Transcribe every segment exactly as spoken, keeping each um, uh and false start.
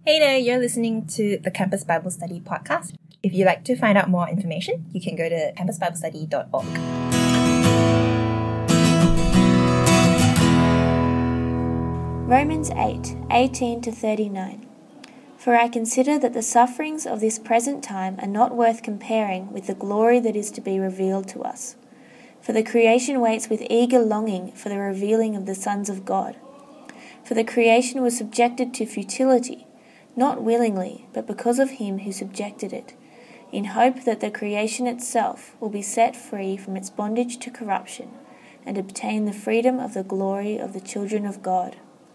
Hey there, you're listening to the Campus Bible Study podcast. If you'd like to find out more information, you can go to campus bible study dot org. Romans eight, eighteen to thirty-nine. For I consider that the sufferings of this present time are not worth comparing with the glory that is to be revealed to us. For the creation waits with eager longing for the revealing of the sons of God. For the creation was subjected to futility, not willingly, but because of him who subjected it, in hope that the creation itself will be set free from its bondage to corruption, and obtain the freedom of the glory of the children of God.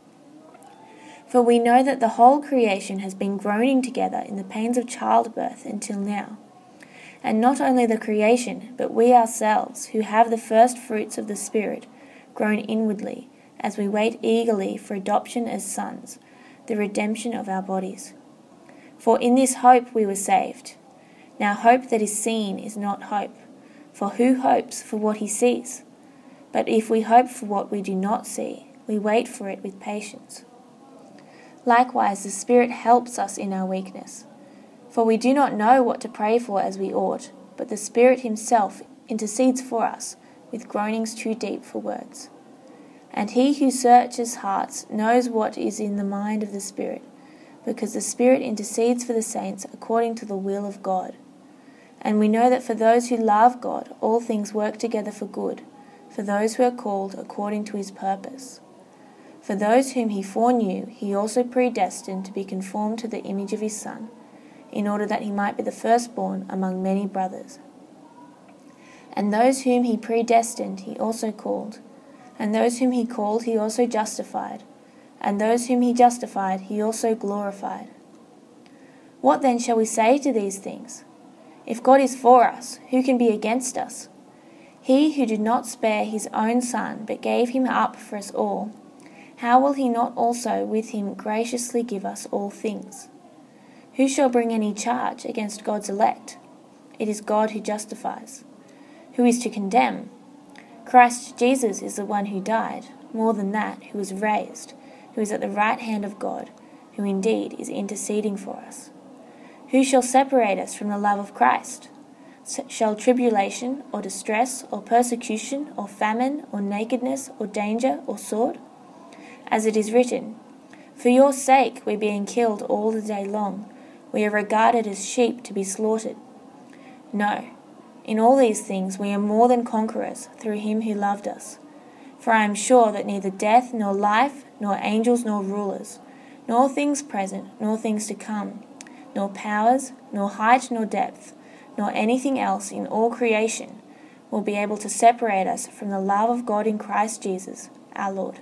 For we know that the whole creation has been groaning together in the pains of childbirth until now. And not only the creation, but we ourselves, who have the first fruits of the Spirit, groan inwardly, as we wait eagerly for adoption as sons, the redemption of our bodies. For in this hope we were saved. Now hope that is seen is not hope, for who hopes for what he sees? But if we hope for what we do not see, we wait for it with patience. Likewise, the Spirit helps us in our weakness. For we do not know what to pray for as we ought, but the Spirit himself intercedes for us with groanings too deep for words. And he who searches hearts knows what is in the mind of the Spirit, because the Spirit intercedes for the saints according to the will of God. And we know that for those who love God, all things work together for good, for those who are called according to his purpose. For those whom he foreknew, he also predestined to be conformed to the image of his Son, in order that he might be the firstborn among many brothers. And those whom he predestined, he also called. And those whom he called, he also justified. And those whom he justified, he also glorified. What then shall we say to these things? If God is for us, who can be against us? He who did not spare his own Son, but gave him up for us all, how will he not also with him graciously give us all things? Who shall bring any charge against God's elect? It is God who justifies. Who is to condemn? Christ Jesus is the one who died, more than that, who was raised, who is at the right hand of God, who indeed is interceding for us. Who shall separate us from the love of Christ? Shall tribulation, or distress, or persecution, or famine, or nakedness, or danger, or sword? As it is written, For your sake we are being killed all the day long. We are regarded as sheep to be slaughtered. No. In all these things we are more than conquerors through him who loved us. For I am sure that neither death, nor life, nor angels, nor rulers, nor things present, nor things to come, nor powers, nor height, nor depth, nor anything else in all creation will be able to separate us from the love of God in Christ Jesus, our Lord.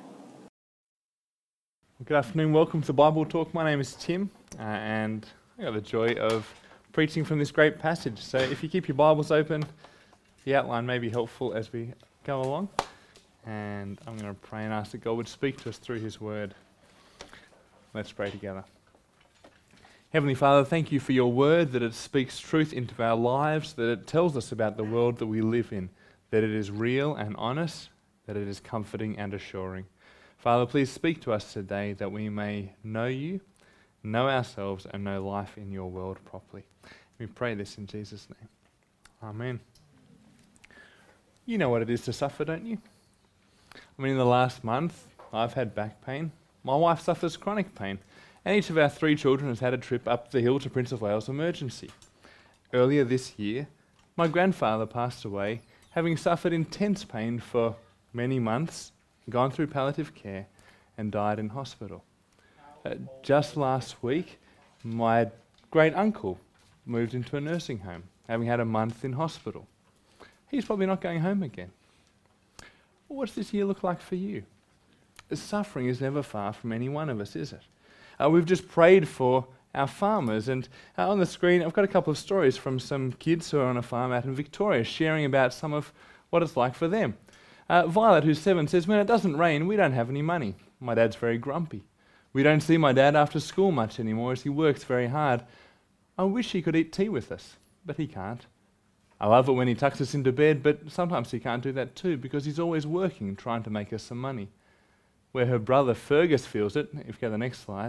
Good afternoon, welcome to Bible Talk. My name is Tim, uh, and I got the joy of preaching from this great passage. So if you keep your Bibles open, the outline may be helpful as we go along. And I'm going to pray and ask that God would speak to us through his word. Let's pray together. Heavenly Father, thank you for your word, that it speaks truth into our lives, that it tells us about the world that we live in, that it is real and honest, that it is comforting and assuring. Father, please speak to us today that we may know you, know ourselves, and know life in your world properly. We pray this in Jesus' name. Amen. You know what it is to suffer, don't you? I mean, in the last month, I've had back pain. My wife suffers chronic pain. And each of our three children has had a trip up the hill to Prince of Wales Emergency. Earlier this year, my grandfather passed away, having suffered intense pain for many months, gone through palliative care, and died in hospital. Uh, just last week, my great uncle moved into a nursing home, having had a month in hospital. He's probably not going home again. Well, what's this year look like for you? Suffering is never far from any one of us, is it? Uh, we've just prayed for our farmers, and uh, on the screen I've got a couple of stories from some kids who are on a farm out in Victoria, sharing about some of what it's like for them. Uh, Violet, who's seven, says, when it doesn't rain, we don't have any money. My dad's very grumpy. We don't see my dad after school much anymore as he works very hard. I wish he could eat tea with us, but he can't. I love it when he tucks us into bed, but sometimes he can't do that too because he's always working, trying to make us some money. Where her brother Fergus feels it, if you go to the next slide,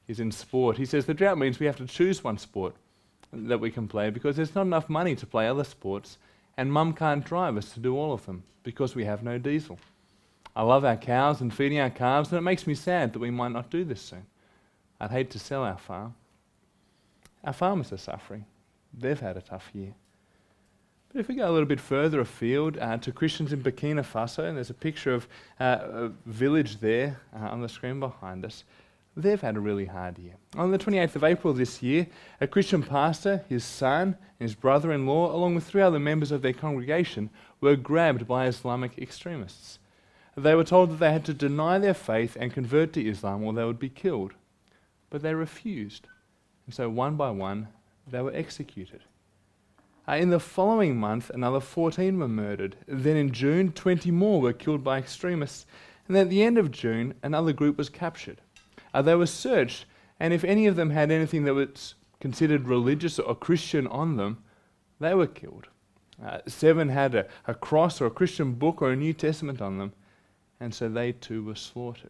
is in sport. He says the drought means we have to choose one sport that we can play because there's not enough money to play other sports, and mum can't drive us to do all of them because we have no diesel. I love our cows and feeding our calves, and it makes me sad that we might not do this soon. I'd hate to sell our farm. Our farmers are suffering. They've had a tough year. But if we go a little bit further afield uh, to Christians in Burkina Faso, and there's a picture of uh, a village there uh, on the screen behind us, they've had a really hard year. On the twenty-eighth of April this year, a Christian pastor, his son, and his brother-in-law, along with three other members of their congregation, were grabbed by Islamic extremists. They were told that they had to deny their faith and convert to Islam or they would be killed. But they refused. And so one by one, they were executed. Uh, in the following month, another fourteen were murdered. Then in June, twenty more were killed by extremists. And at the end of June, another group was captured. Uh, they were searched, and if any of them had anything that was considered religious or Christian on them, they were killed. Uh, seven had a, a cross or a Christian book or a New Testament on them, and so they too were slaughtered.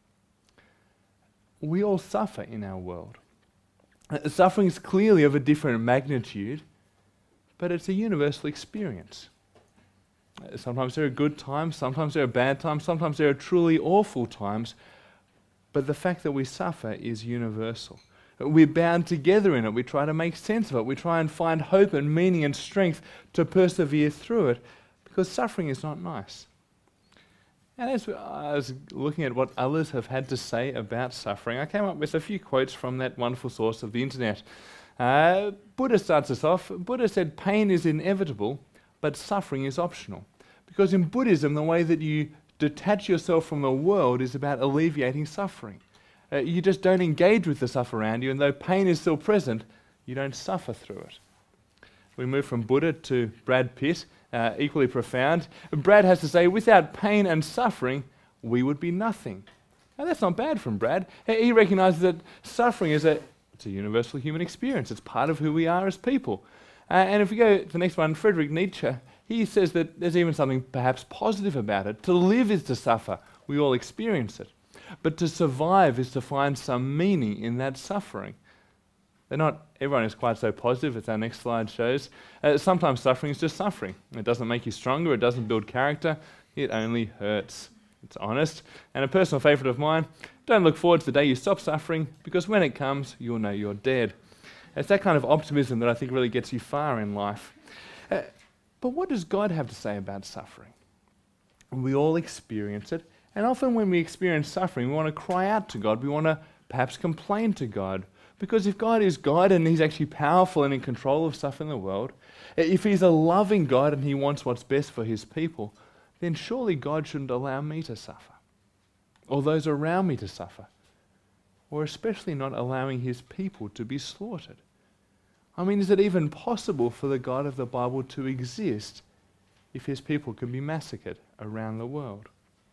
We all suffer in our world. Uh, suffering is clearly of a different magnitude, but it's a universal experience. Uh, sometimes there are good times, sometimes there are bad times, sometimes there are truly awful times, but the fact that we suffer is universal. We're bound together in it. We try to make sense of it. We try and find hope and meaning and strength to persevere through it, because suffering is not nice. And as I was looking at what others have had to say about suffering, I came up with a few quotes from that wonderful source of the internet. Uh, Buddha starts us off. Buddha said, pain is inevitable, but suffering is optional. Because in Buddhism, the way that you detach yourself from the world is about alleviating suffering. Uh, you just don't engage with the stuff around you, and though pain is still present, you don't suffer through it. We move from Buddha to Brad Pitt, uh, equally profound. Brad has to say, without pain and suffering, we would be nothing. Now that's not bad from Brad. He recognises that suffering is a, it's a universal human experience. It's part of who we are as people. Uh, and if we go to the next one, Friedrich Nietzsche, he says that there's even something perhaps positive about it. To live is to suffer. We all experience it. But to survive is to find some meaning in that suffering. They're not, everyone is quite so positive, as our next slide shows. Uh, sometimes suffering is just suffering. It doesn't make you stronger, it doesn't build character, it only hurts. It's honest. And a personal favourite of mine, don't look forward to the day you stop suffering, because when it comes, you'll know you're dead. It's that kind of optimism that I think really gets you far in life. Uh, but what does God have to say about suffering? We all experience it. And often when we experience suffering, we want to cry out to God. We want to perhaps complain to God. Because if God is God and He's actually powerful and in control of stuff in the world, if He's a loving God and He wants what's best for His people, then surely God shouldn't allow me to suffer, or those around me to suffer, or especially not allowing His people to be slaughtered. I mean, is it even possible for the God of the Bible to exist if His people can be massacred around the world?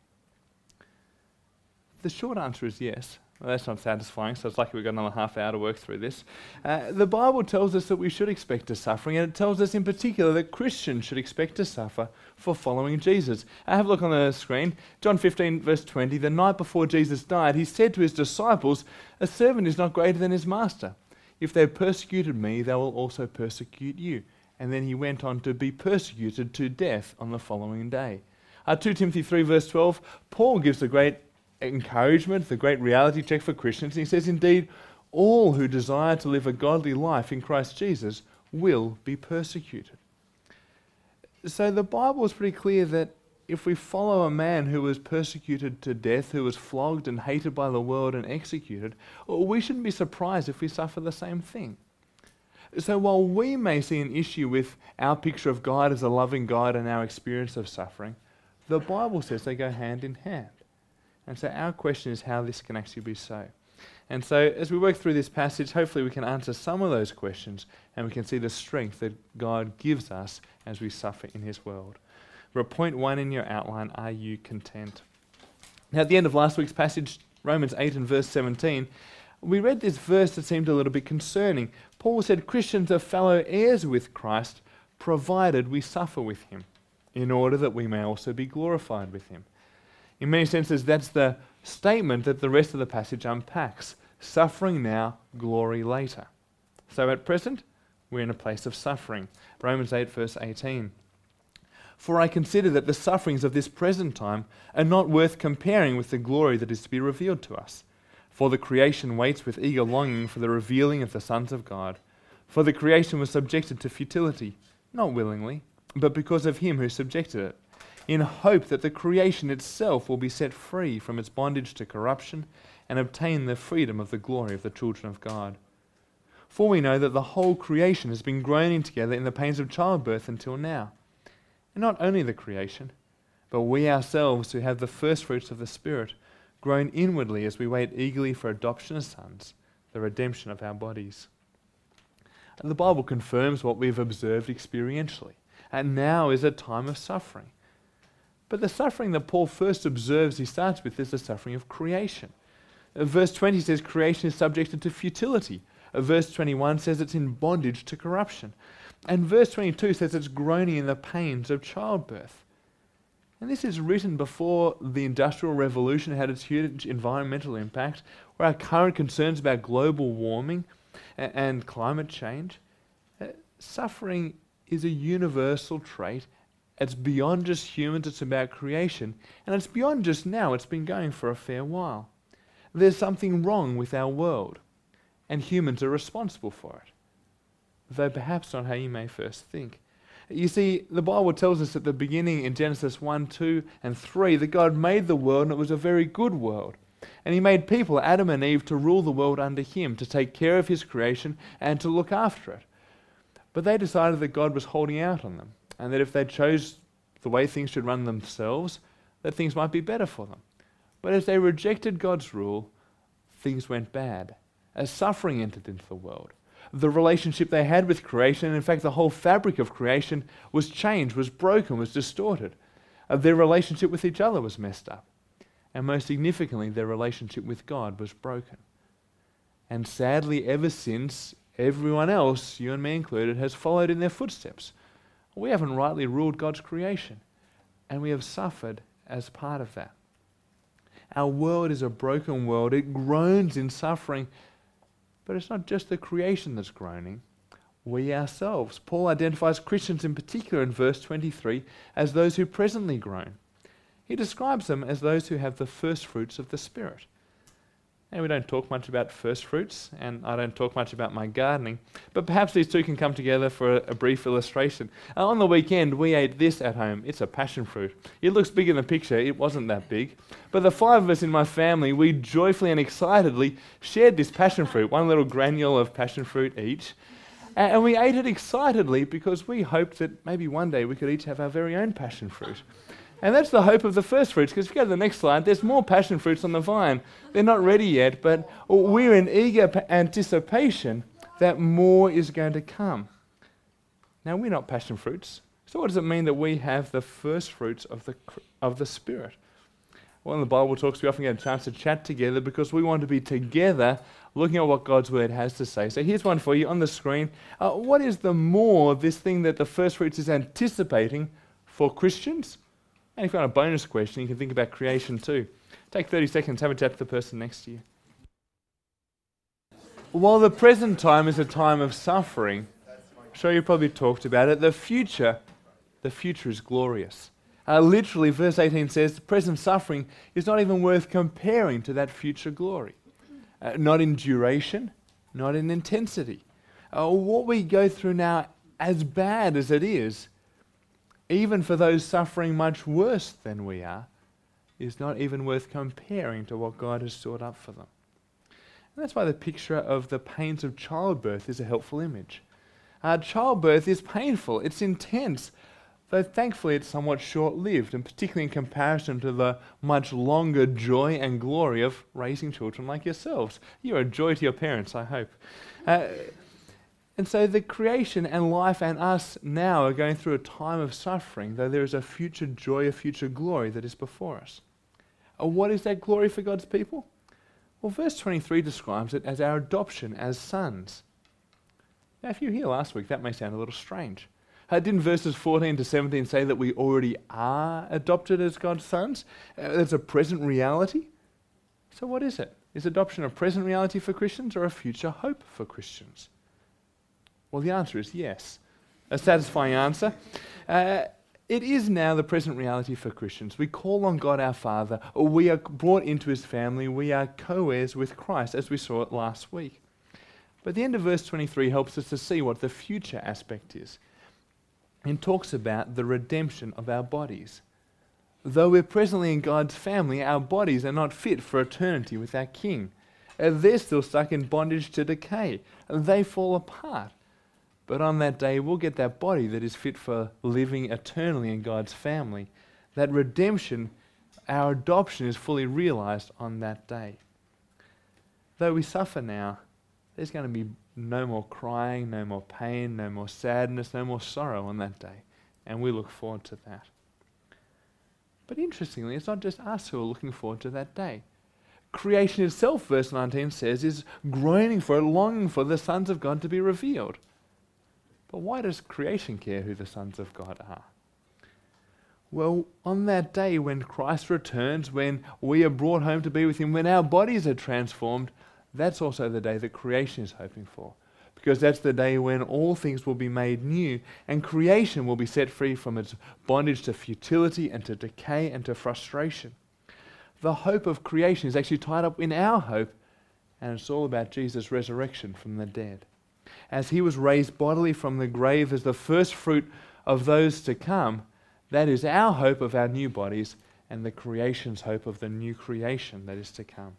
The short answer is yes. Well, that's not satisfying, so it's lucky we've got another half hour to work through this. Uh, the Bible tells us that we should expect to suffering, and it tells us in particular that Christians should expect to suffer for following Jesus. Uh, have a look on the screen. John fifteen, verse twenty, the night before Jesus died, He said to His disciples, a servant is not greater than his master. If they persecuted me, they will also persecute you. And then He went on to be persecuted to death on the following day. Uh, Second Timothy three, verse twelve, Paul gives a great encouragement, the great reality check for Christians. He says, indeed, all who desire to live a godly life in Christ Jesus will be persecuted. So the Bible is pretty clear that if we follow a man who was persecuted to death, who was flogged and hated by the world and executed, we shouldn't be surprised if we suffer the same thing. So while we may see an issue with our picture of God as a loving God and our experience of suffering, the Bible says they go hand in hand. And so our question is how this can actually be so. And so as we work through this passage, hopefully we can answer some of those questions and we can see the strength that God gives us as we suffer in His world. But point one in your outline, are you content? Now at the end of last week's passage, Romans eight and verse seventeen, we read this verse that seemed a little bit concerning. Paul said Christians are fellow heirs with Christ, provided we suffer with Him, in order that we may also be glorified with Him. In many senses, that's the statement that the rest of the passage unpacks. Suffering now, glory later. So at present, we're in a place of suffering. Romans eight verse eighteen. For I consider that the sufferings of this present time are not worth comparing with the glory that is to be revealed to us. For the creation waits with eager longing for the revealing of the sons of God. For the creation was subjected to futility, not willingly, but because of him who subjected it, in hope that the creation itself will be set free from its bondage to corruption and obtain the freedom of the glory of the children of God. For we know that the whole creation has been groaning together in the pains of childbirth until now. And not only the creation, but we ourselves who have the first fruits of the Spirit groan inwardly as we wait eagerly for adoption as sons, the redemption of our bodies. And the Bible confirms what we've observed experientially, and now is a time of suffering. But the suffering that Paul first observes, he starts with, is the suffering of creation. Uh, verse twenty says creation is subjected to futility. Uh, verse twenty-one says it's in bondage to corruption. And verse twenty-two says it's groaning in the pains of childbirth. And this is written before the Industrial Revolution had its huge environmental impact, or our current concerns about global warming and, and climate change. Uh, suffering is a universal trait. It's beyond just humans, it's about creation. And it's beyond just now, it's been going for a fair while. There's something wrong with our world, and humans are responsible for it. Though perhaps not how you may first think. You see, the Bible tells us at the beginning in Genesis one, two, and three that God made the world and it was a very good world. And he made people, Adam and Eve, to rule the world under him, to take care of his creation and to look after it. But they decided that God was holding out on them, and that if they chose the way things should run themselves, that things might be better for them. But as they rejected God's rule, things went bad, as suffering entered into the world. The relationship they had with creation, and in fact the whole fabric of creation, was changed, was broken, was distorted. Uh, their relationship with each other was messed up. And most significantly, their relationship with God was broken. And sadly, ever since, everyone else, you and me included, has followed in their footsteps. We haven't rightly ruled God's creation, and we have suffered as part of that. Our world is a broken world. It groans in suffering, but it's not just the creation that's groaning. We ourselves. Paul identifies Christians in particular in verse twenty-three as those who presently groan. He describes them as those who have the first fruits of the Spirit. And we don't talk much about first fruits, and I don't talk much about my gardening, but perhaps these two can come together for a, a brief illustration. Uh, on the weekend, we ate this at home. It's a passion fruit. It looks big in the picture. It wasn't that big. But the five of us in my family, we joyfully and excitedly shared this passion fruit, one little granule of passion fruit each. And, and we ate it excitedly because we hoped that maybe one day we could each have our very own passion fruit. And that's the hope of the first fruits, because if you go to the next slide, there's more passion fruits on the vine. They're not ready yet, but we're in eager pa- anticipation that more is going to come. Now, we're not passion fruits. So what does it mean that we have the first fruits of the of the Spirit? Well, in the Bible talks, we often get a chance to chat together because we want to be together looking at what God's Word has to say. So here's one for you on the screen. Uh, what is the more, this thing that the first fruits is anticipating for Christians? And if you want a bonus question, you can think about creation too. Take thirty seconds, have a chat to the person next to you. While the present time is a time of suffering, I'm sure you probably talked about it, the future, the future is glorious. Uh, literally, verse eighteen says, the present suffering is not even worth comparing to that future glory. Uh, not in duration, not in intensity. Uh, what we go through now, as bad as it is, even for those suffering much worse than we are, is not even worth comparing to what God has stored up for them. And that's why the picture of the pains of childbirth is a helpful image. Uh, childbirth is painful, it's intense, though thankfully it's somewhat short-lived, and particularly in comparison to the much longer joy and glory of raising children like yourselves. You're a joy to your parents, I hope. Uh, And so the creation and life and us now are going through a time of suffering, though there is a future joy, a future glory that is before us. Uh, what is that glory for God's people? Well, verse twenty-three describes it as our adoption as sons. Now, if you were here last week, that may sound a little strange. Uh, didn't verses fourteen to seventeen say that we already are adopted as God's sons? Uh, that's a present reality. So what is it? Is adoption a present reality for Christians or a future hope for Christians? Well, the answer is yes. A satisfying answer. Uh, it is now the present reality for Christians. We call on God our Father, or we are brought into his family, we are co-heirs with Christ, as we saw it last week. But the end of verse twenty-three helps us to see what the future aspect is. It talks about the redemption of our bodies. Though we're presently in God's family, our bodies are not fit for eternity with our King. Uh, they're still stuck in bondage to decay. They fall apart. But on that day, we'll get that body that is fit for living eternally in God's family. That redemption, our adoption, is fully realized on that day. Though we suffer now, there's going to be no more crying, no more pain, no more sadness, no more sorrow on that day. And we look forward to that. But interestingly, it's not just us who are looking forward to that day. Creation itself, verse nineteen says, is groaning for it, longing for the sons of God to be revealed. But why does creation care who the sons of God are? Well, on that day when Christ returns, when we are brought home to be with him, when our bodies are transformed, that's also the day that creation is hoping for. Because that's the day when all things will be made new and creation will be set free from its bondage to futility and to decay and to frustration. The hope of creation is actually tied up in our hope, and it's all about Jesus' resurrection from the dead. As he was raised bodily from the grave as the first fruit of those to come, that is our hope of our new bodies and the creation's hope of the new creation that is to come.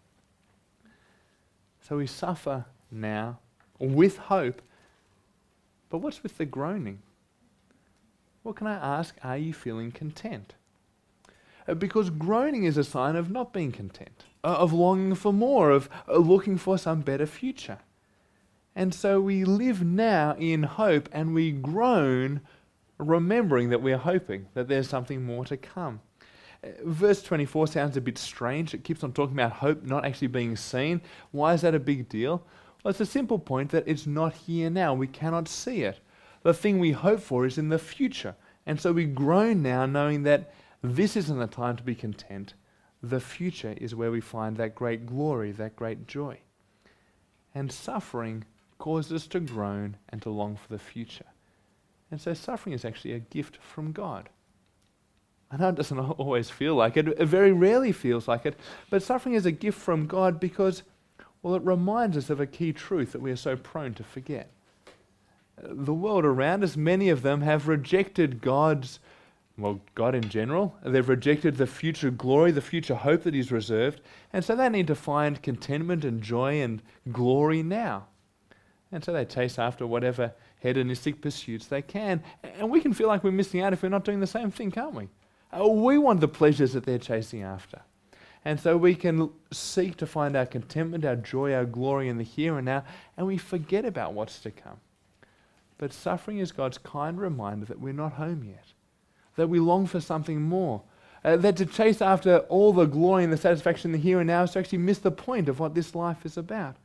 So we suffer now with hope, but what's with the groaning? Well, can I ask, are you feeling content? Uh, because groaning is a sign of not being content, uh, of longing for more, of uh, looking for some better future. And so we live now in hope and we groan remembering that we're hoping that there's something more to come. Uh, verse twenty-four sounds a bit strange. It keeps on talking about hope not actually being seen. Why is that a big deal? Well, it's a simple point that it's not here now. We cannot see it. The thing we hope for is in the future. And so we groan now knowing that this isn't the time to be content. The future is where we find that great glory, that great joy. And suffering causes us to groan and to long for the future. And so suffering is actually a gift from God. I know it doesn't always feel like it, it very rarely feels like it, but suffering is a gift from God because, well, it reminds us of a key truth that we are so prone to forget. The world around us, many of them have rejected God's, well, God in general. They've rejected the future glory, the future hope that he's reserved, and so they need to find contentment and joy and glory now. And so they chase after whatever hedonistic pursuits they can. And we can feel like we're missing out if we're not doing the same thing, can't we? Uh, we want the pleasures that they're chasing after. And so we can seek to find our contentment, our joy, our glory in the here and now, and we forget about what's to come. But suffering is God's kind reminder that we're not home yet, that we long for something more, uh, that to chase after all the glory and the satisfaction in the here and now is to actually miss the point of what this life is about.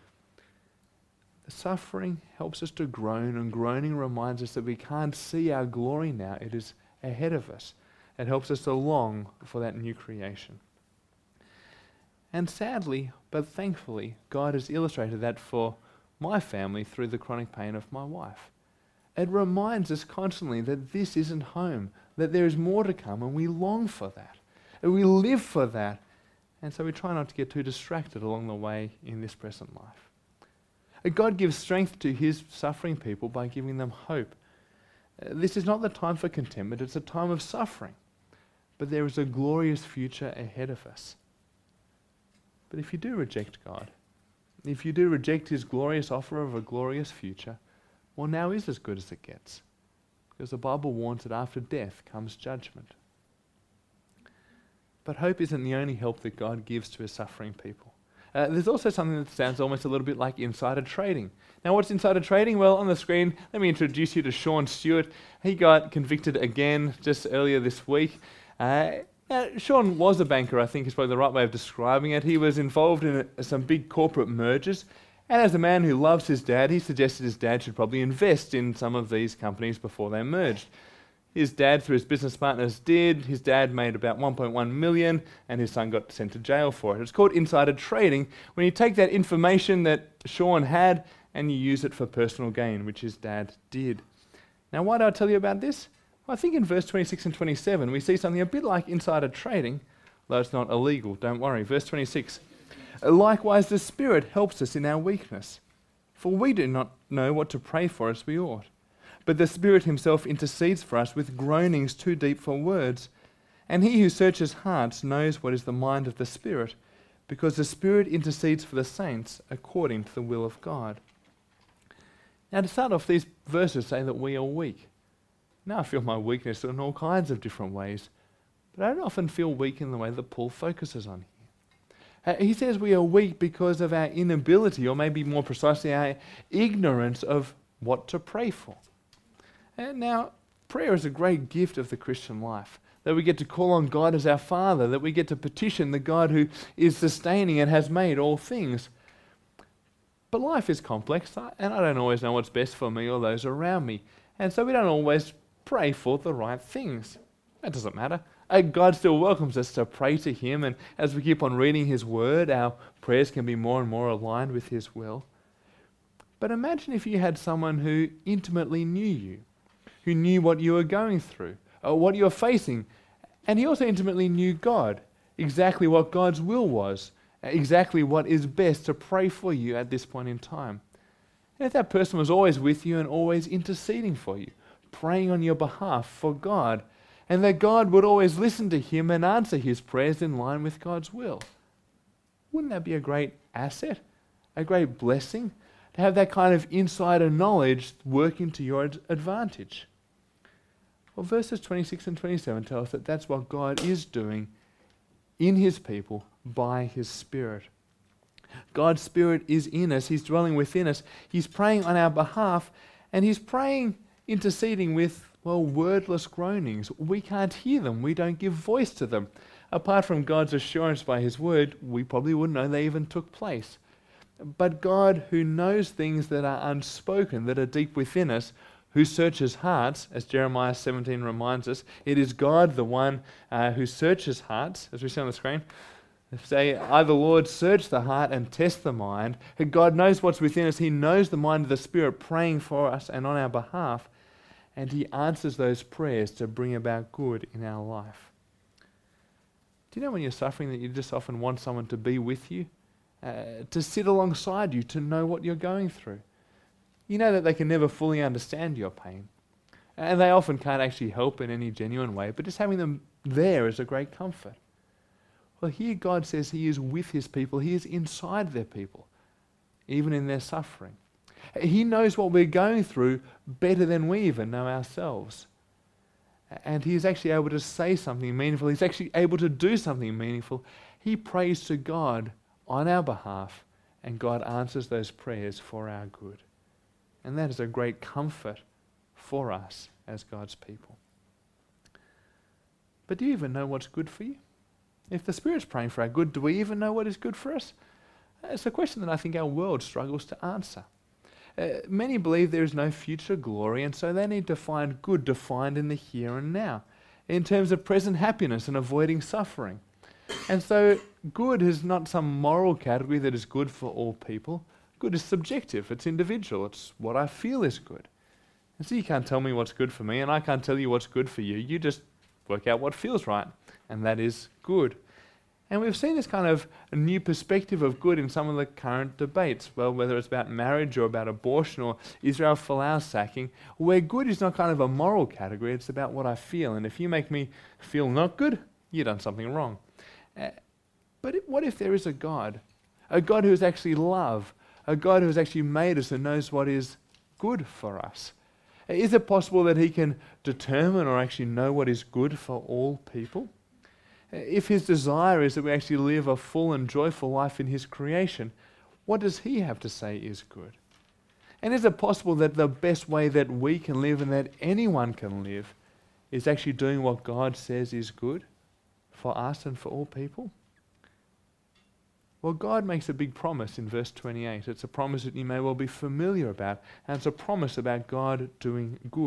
Suffering helps us to groan, and groaning reminds us that we can't see our glory now. It is ahead of us. It helps us to long for that new creation. And sadly, but thankfully, God has illustrated that for my family through the chronic pain of my wife. It reminds us constantly that this isn't home, that there is more to come, and we long for that. And we live for that. And so we try not to get too distracted along the way in this present life. God gives strength to his suffering people by giving them hope. Uh, this is not the time for contentment, it's a time of suffering. But there is a glorious future ahead of us. But if you do reject God, if you do reject his glorious offer of a glorious future, well, now is as good as it gets. Because the Bible warns that after death comes judgment. But hope isn't the only help that God gives to his suffering people. Uh, there's also something that sounds almost a little bit like insider trading. Now, what's insider trading? Well, on the screen, let me introduce you to Sean Stewart. He got convicted again just earlier this week. Uh, now, Sean was a banker, I think is probably the right way of describing it. He was involved in a, some big corporate mergers. And as a man who loves his dad, he suggested his dad should probably invest in some of these companies before they merged. His dad, through his business partners, did. His dad made about one point one million and his son got sent to jail for it. It's called insider trading, when you take that information that Sean had and you use it for personal gain, which his dad did. Now, why do I tell you about this? Well, I think in verse twenty-six and twenty-seven, we see something a bit like insider trading, though it's not illegal, don't worry. Verse twenty-six, likewise the Spirit helps us in our weakness, for we do not know what to pray for as we ought. But the Spirit himself intercedes for us with groanings too deep for words. And he who searches hearts knows what is the mind of the Spirit, because the Spirit intercedes for the saints according to the will of God. Now, to start off, these verses say that we are weak. Now I feel my weakness in all kinds of different ways, but I don't often feel weak in the way that Paul focuses on here. Uh, he says we are weak because of our inability, or maybe more precisely our ignorance of what to pray for. And now, prayer is a great gift of the Christian life, that we get to call on God as our Father, that we get to petition the God who is sustaining and has made all things. But life is complex, and I don't always know what's best for me or those around me, and so we don't always pray for the right things. That doesn't matter. Uh, God still welcomes us to pray to Him, and as we keep on reading His Word, our prayers can be more and more aligned with His will. But imagine if you had someone who intimately knew you, who knew what you were going through, or what you were facing, and he also intimately knew God, exactly what God's will was, exactly what is best to pray for you at this point in time. And if that person was always with you and always interceding for you, praying on your behalf for God, and that God would always listen to him and answer his prayers in line with God's will, wouldn't that be a great asset, a great blessing, to have that kind of insider knowledge working to your ad- advantage? Well, verses twenty-six and twenty-seven tell us that that's what God is doing in his people by his Spirit. God's Spirit is in us. He's dwelling within us. He's praying on our behalf, and he's praying, interceding with, well, wordless groanings. We can't hear them. We don't give voice to them. Apart from God's assurance by his word, we probably wouldn't know they even took place. But God, who knows things that are unspoken, that are deep within us, who searches hearts, as Jeremiah seventeen reminds us, it is God, the one uh, who searches hearts, as we see on the screen. Say, I, the Lord, search the heart and test the mind. God knows what's within us. He knows the mind of the Spirit praying for us and on our behalf. And he answers those prayers to bring about good in our life. Do you know when you're suffering that you just often want someone to be with you, uh, to sit alongside you, to know what you're going through? You know that they can never fully understand your pain. And they often can't actually help in any genuine way, but just having them there is a great comfort. Well, here God says he is with his people. He is inside their people, even in their suffering. He knows what we're going through better than we even know ourselves. And he is actually able to say something meaningful. He's actually able to do something meaningful. He prays to God on our behalf, and God answers those prayers for our good. And that is a great comfort for us as God's people. But do you even know what's good for you? If the Spirit's praying for our good, do we even know what is good for us? It's a question that I think our world struggles to answer. Uh, many believe there is no future glory, and so they need to find good defined in the here and now, in terms of present happiness and avoiding suffering. And so good is not some moral category that is good for all people. Good is subjective, it's individual, it's what I feel is good. And so you can't tell me what's good for me, and I can't tell you what's good for you. You just work out what feels right, and that is good. And we've seen this kind of a new perspective of good in some of the current debates, well, whether it's about marriage or about abortion or Israel Folau sacking, where good is not kind of a moral category, it's about what I feel. And if you make me feel not good, you've done something wrong. Uh, but it, what if there is a God, a God who is actually love, a God who has actually made us and knows what is good for us? Is it possible that he can determine or actually know what is good for all people? If his desire is that we actually live a full and joyful life in his creation, what does he have to say is good? And is it possible that the best way that we can live and that anyone can live is actually doing what God says is good for us and for all people? Well, God makes a big promise in verse twenty-eight. It's a promise that you may well be familiar about, and it's a promise about God doing good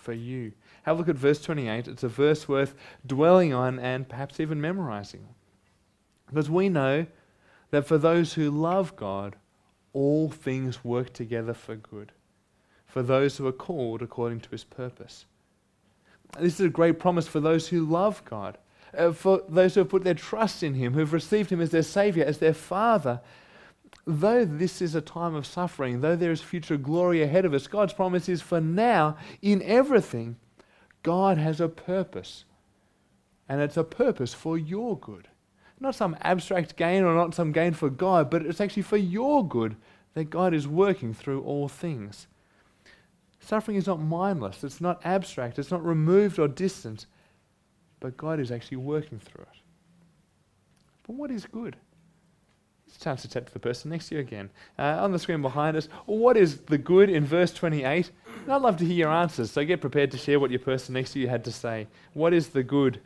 for you. Have a look at verse twenty-eight. It's a verse worth dwelling on and perhaps even memorizing. Because we know that for those who love God, all things work together for good, for those who are called according to his purpose. This is a great promise for those who love God, uh, for those who have put their trust in him, who have received him as their Saviour, as their Father. Though this is a time of suffering, though there is future glory ahead of us, God's promise is for now, in everything, God has a purpose. And it's a purpose for your good. Not some abstract gain or not some gain for God, but it's actually for your good that God is working through all things. Suffering is not mindless, it's not abstract, it's not removed or distant, but God is actually working through it. But what is good? It's a chance to tap to the person next to you again. Uh, on the screen behind us, what is the good in verse twenty-eight? And I'd love to hear your answers, so get prepared to share what your person next to you had to say. What is the good?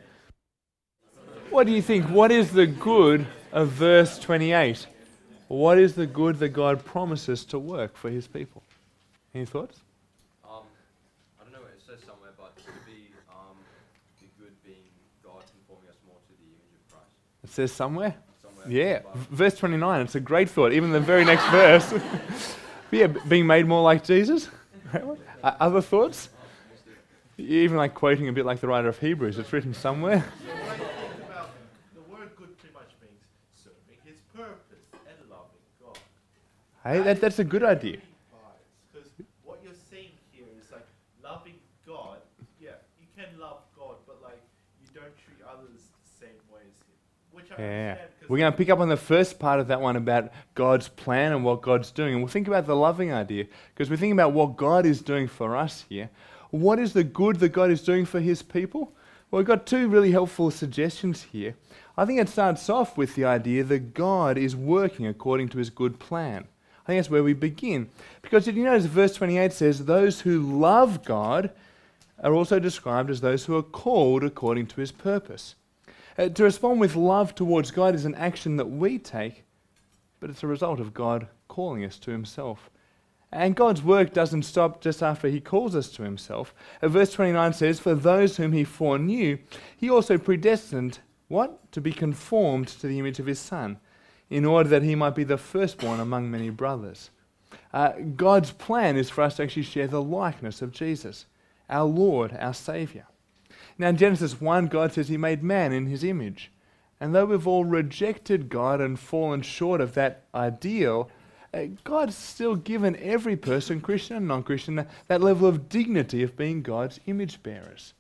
What do you think? What is the good of verse twenty-eight? What is the good that God promises to work for his people? Any thoughts? Um, I don't know, it says somewhere, but to be um, the good being God conforming us more to the image of Christ. It says somewhere? Somewhere. Yeah, verse twenty-nine, it's a great thought, even the very next verse. Yeah, being made more like Jesus. uh, other thoughts? Even like quoting a bit like the writer of Hebrews, it's written somewhere. The word good pretty much means serving his purpose and loving God. Hey, that, that's a good idea. Because what you're saying here is like loving God. Yeah, you can love God, but like you don't treat others the same way as him. Which I Yeah, understand. we're going to pick up on the first part of that one about God's plan and what God's doing. And we'll think about the loving idea, because we're thinking about what God is doing for us here. What is the good that God is doing for his people? Well, we've got two really helpful suggestions here. I think it starts off with the idea that God is working according to his good plan. I think that's where we begin. Because did you notice verse twenty-eight says, those who love God are also described as those who are called according to his purpose. Uh, to respond with love towards God is an action that we take, but it's a result of God calling us to himself. And God's work doesn't stop just after he calls us to himself. Uh, verse twenty-nine says, for those whom he foreknew, he also predestined, what? To be conformed to the image of his Son, in order that he might be the firstborn among many brothers. Uh, God's plan is for us to actually share the likeness of Jesus, our Lord, our Saviour. Now in Genesis one, God says he made man in his image. And though we've all rejected God and fallen short of that ideal, uh, God's still given every person, Christian and non-Christian, that, that level of dignity of being God's image bearers.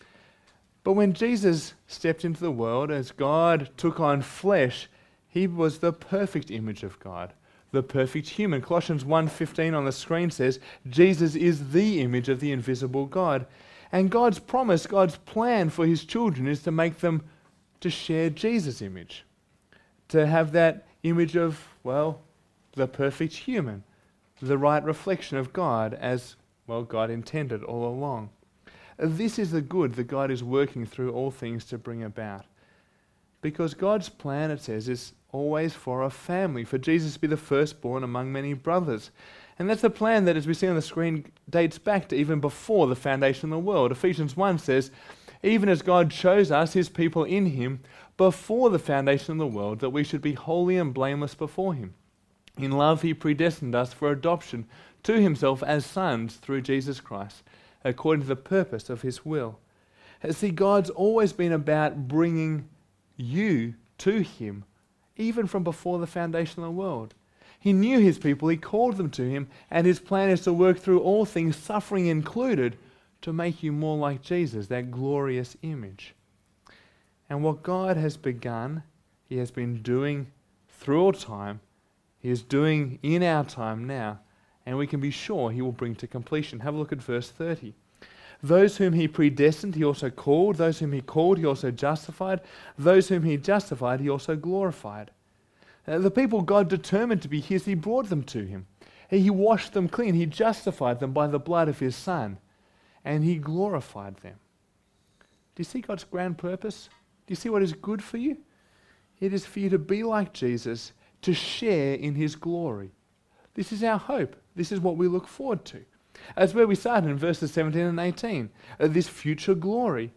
But when Jesus stepped into the world, as God took on flesh, he was the perfect image of God, the perfect human. Colossians one fifteen on the screen says, Jesus is the image of the invisible God. And God's promise, God's plan for his children is to make them to share Jesus' image, to have that image of, well, the perfect human, the right reflection of God as, well, God intended all along. This is the good that God is working through all things to bring about. Because God's plan, it says, is always for a family, for Jesus to be the firstborn among many brothers. And that's the plan that, as we see on the screen, dates back to even before the foundation of the world. Ephesians one says, even as God chose us, his people in him, before the foundation of the world, that we should be holy and blameless before him. In love he predestined us for adoption to himself as sons through Jesus Christ, according to the purpose of his will. See, God's always been about bringing you to him, even from before the foundation of the world. He knew his people, he called them to him, and his plan is to work through all things, suffering included, to make you more like Jesus, that glorious image. And what God has begun, he has been doing through all time, he is doing in our time now, and we can be sure he will bring to completion. Have a look at verse thirty. Those whom he predestined, he also called. Those whom he called, he also justified. Those whom he justified, he also glorified. Uh, the people God determined to be his, he brought them to him. He washed them clean. He justified them by the blood of his Son. And he glorified them. Do you see God's grand purpose? Do you see what is good for you? It is for you to be like Jesus, to share in his glory. This is our hope. This is what we look forward to. That's where we start in verses seventeen and eighteen. Uh, this future glory.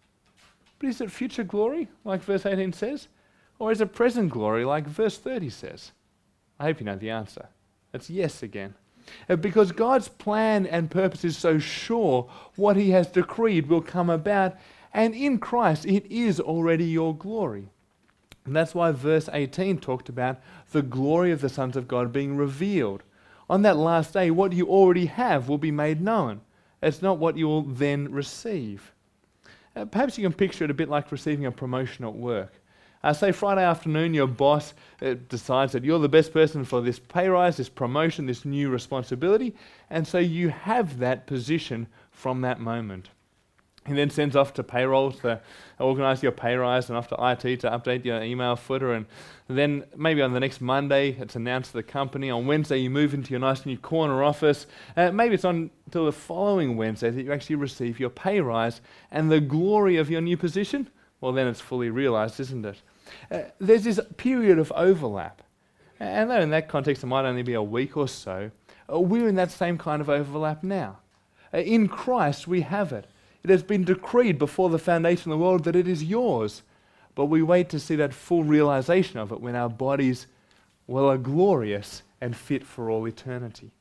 But is it future glory, like verse eighteen says? Or is it present glory, like verse thirty says? I hope you know the answer. It's yes again. Uh, because God's plan and purpose is so sure, what he has decreed will come about, and in Christ it is already your glory. And that's why verse eighteen talked about the glory of the sons of God being revealed. On that last day, what you already have will be made known. It's not what you will then receive. Uh, perhaps you can picture it a bit like receiving a promotion at work. Uh, say Friday afternoon, your boss uh, decides that you're the best person for this pay rise, this promotion, this new responsibility, and so you have that position from that moment. He then sends off to payroll to organise your pay rise and off to I T to update your email footer, and then maybe on the next Monday it's announced to the company. On Wednesday you move into your nice new corner office. Uh, maybe it's on until the following Wednesday that you actually receive your pay rise, and the glory of your new position, well then it's fully realised, isn't it? Uh, there's this period of overlap, and though in that context it might only be a week or so, uh, we're in that same kind of overlap now. Uh, in Christ we have it. It has been decreed before the foundation of the world that it is yours, but we wait to see that full realization of it when our bodies, well, are glorious and fit for all eternity.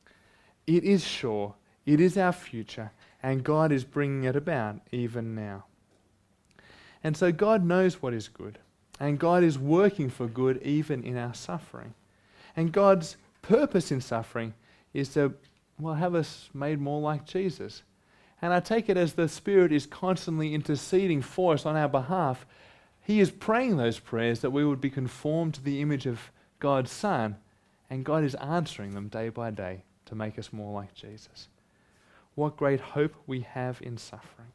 It is sure, it is our future, and God is bringing it about even now. And so God knows what is good, and God is working for good even in our suffering. And God's purpose in suffering is to, well, have us made more like Jesus. And I take it as the Spirit is constantly interceding for us on our behalf, he is praying those prayers that we would be conformed to the image of God's Son, and God is answering them day by day to make us more like Jesus. What great hope we have in suffering.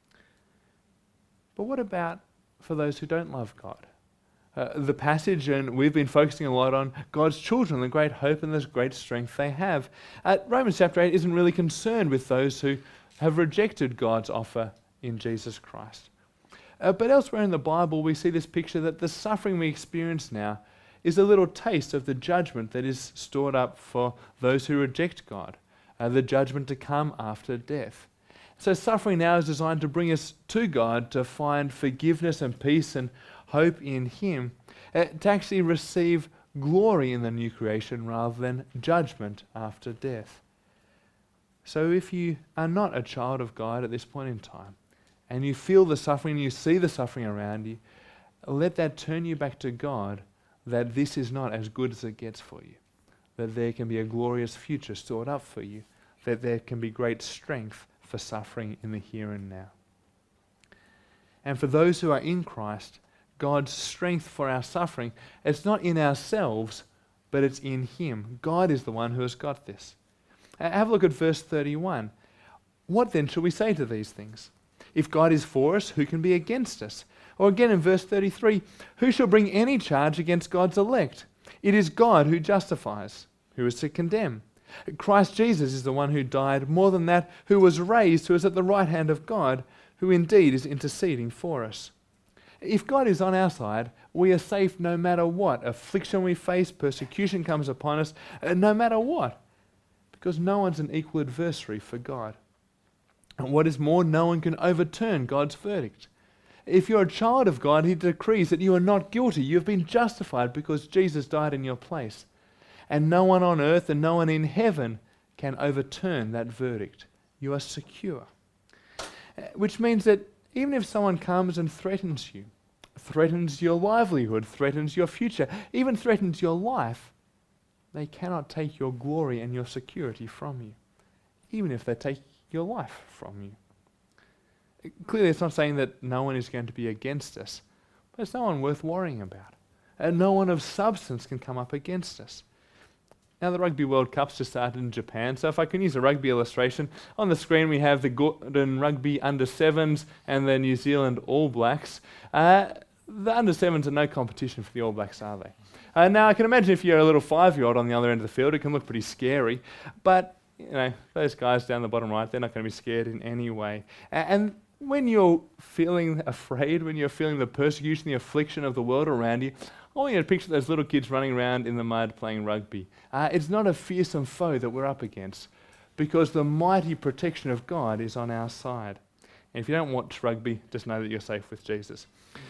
But what about for those who don't love God? Uh, the passage, and we've been focusing a lot on God's children, the great hope and the great strength they have. Uh, Romans chapter eight isn't really concerned with those who have rejected God's offer in Jesus Christ. Uh, but elsewhere in the Bible we see this picture that the suffering we experience now is a little taste of the judgment that is stored up for those who reject God, uh, the judgment to come after death. So suffering now is designed to bring us to God to find forgiveness and peace and hope in Him, uh, to actually receive glory in the new creation rather than judgment after death. So if you are not a child of God at this point in time, and you feel the suffering, you see the suffering around you, let that turn you back to God, that this is not as good as it gets for you, that there can be a glorious future stored up for you, that there can be great strength for suffering in the here and now. And for those who are in Christ, God's strength for our suffering, it's not in ourselves, but it's in Him. God is the one who has got this. Have a look at verse thirty-one. What then shall we say to these things? If God is for us, who can be against us? Or again in verse thirty-three, who shall bring any charge against God's elect? It is God who justifies. Who is to condemn? Christ Jesus is the one who died, more than that, who was raised, who is at the right hand of God, who indeed is interceding for us. If God is on our side, we are safe no matter what affliction we face, persecution comes upon us, no matter what. Because no one's an equal adversary for God. And what is more, no one can overturn God's verdict. If you're a child of God, He decrees that you are not guilty. You have been justified because Jesus died in your place. And no one on earth and no one in heaven can overturn that verdict. You are secure. Which means that even if someone comes and threatens you, threatens your livelihood, threatens your future, even threatens your life, they cannot take your glory and your security from you, even if they take your life from you. Clearly, it's not saying that no one is going to be against us, but it's no one worth worrying about. And no one of substance can come up against us. Now, the Rugby World Cup's just started in Japan, so if I can use a rugby illustration, on the screen we have the Gordon Rugby under sevens and the New Zealand All Blacks. Uh, the under sevens are no competition for the All Blacks, are they? Uh, now, I can imagine if you're a little five-year-old on the other end of the field, it can look pretty scary. But, you know, those guys down the bottom right, they're not going to be scared in any way. A- and when you're feeling afraid, when you're feeling the persecution, the affliction of the world around you, I want you to picture those little kids running around in the mud playing rugby. Uh, it's not a fearsome foe that we're up against, because the mighty protection of God is on our side. And if you don't watch rugby, just know that you're safe with Jesus.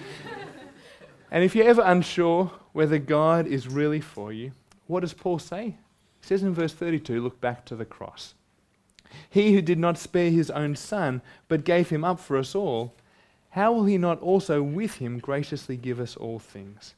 And if you're ever unsure whether God is really for you, what does Paul say? He says in verse thirty-two, look back to the cross. He who did not spare his own son, but gave him up for us all, how will he not also with him graciously give us all things?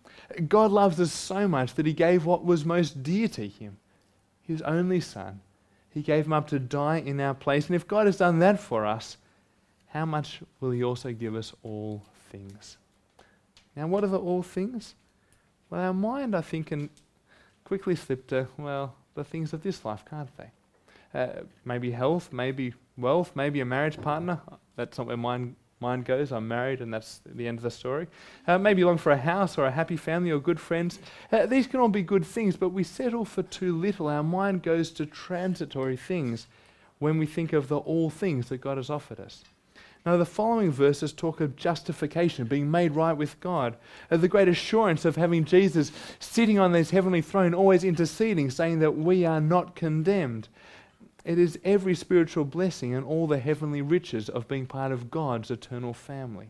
God loves us so much that he gave what was most dear to him, his only son. He gave him up to die in our place. And if God has done that for us, how much will he also give us all things? Now, what are the all things? Well, our mind, I think, can quickly slip to, well, the things of this life, can't they? Uh, maybe health, maybe wealth, maybe a marriage partner. That's not where mine, mine goes. I'm married and that's the end of the story. Uh, maybe you long for a house or a happy family or good friends. Uh, these can all be good things, but we settle for too little. Our mind goes to transitory things when we think of the all things that God has offered us. Now, the following verses talk of justification, being made right with God, of the great assurance of having Jesus sitting on this heavenly throne, always interceding, saying that we are not condemned. It is every spiritual blessing and all the heavenly riches of being part of God's eternal family.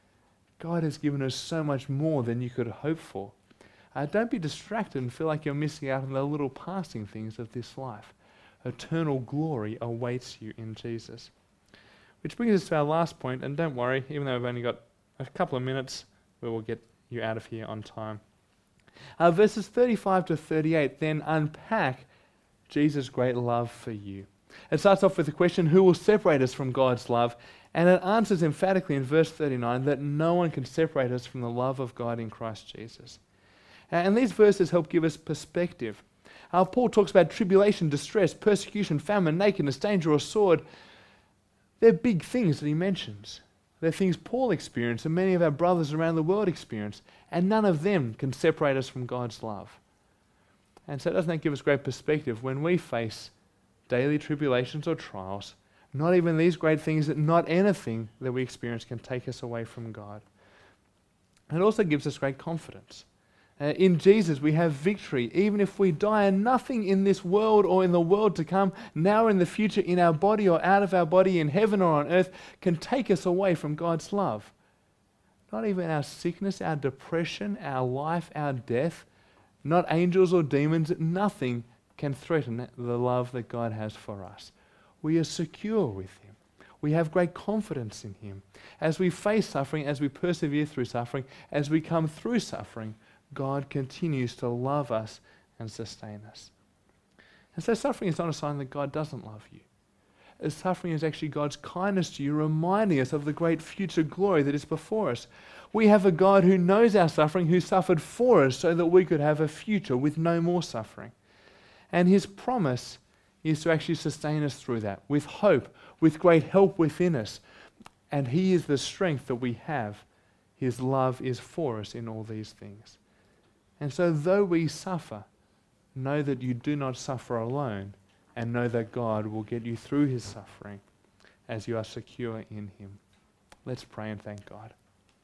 God has given us so much more than you could hope for. Uh, don't be distracted and feel like you're missing out on the little passing things of this life. Eternal glory awaits you in Jesus. Which brings us to our last point, and don't worry, even though we've only got a couple of minutes, we will get you out of here on time. Uh, verses thirty-five to thirty-eight then unpack Jesus' great love for you. It starts off with the question, who will separate us from God's love? And it answers emphatically in verse thirty-nine that no one can separate us from the love of God in Christ Jesus. Uh, and these verses help give us perspective. Uh, Paul talks about tribulation, distress, persecution, famine, nakedness, danger, or sword. They're big things that he mentions. They're things Paul experienced and many of our brothers around the world experience, and none of them can separate us from God's love. And so doesn't that give us great perspective when we face daily tribulations or trials? Not even these great things, that not anything that we experience can take us away from God. And it also gives us great confidence. Uh, in Jesus we have victory, even if we die, and nothing in this world or in the world to come, now or in the future, in our body or out of our body, in heaven or on earth, can take us away from God's love. Not even our sickness, our depression, our life, our death, not angels or demons, nothing can threaten the love that God has for us. We are secure with him. We have great confidence in him. As we face suffering, as we persevere through suffering, as we come through suffering, God continues to love us and sustain us. And so suffering is not a sign that God doesn't love you. As suffering is actually God's kindness to you, reminding us of the great future glory that is before us. We have a God who knows our suffering, who suffered for us so that we could have a future with no more suffering. And his promise is to actually sustain us through that, with hope, with great help within us. And he is the strength that we have. His love is for us in all these things. And so though we suffer, know that you do not suffer alone, and know that God will get you through his suffering as you are secure in him. Let's pray and thank God.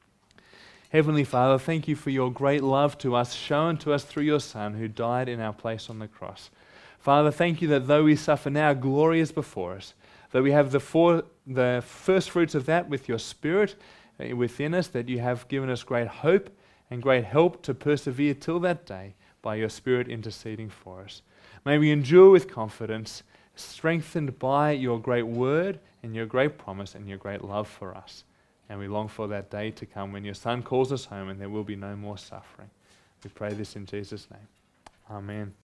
Heavenly Father, thank you for your great love to us, shown to us through your Son who died in our place on the cross. Father, thank you that though we suffer now, glory is before us, that we have the, for, the first fruits of that with your Spirit within us, that you have given us great hope and great help to persevere till that day by your Spirit interceding for us. May we endure with confidence, strengthened by your great word and your great promise and your great love for us. And we long for that day to come when your Son calls us home and there will be no more suffering. We pray this in Jesus' name. Amen.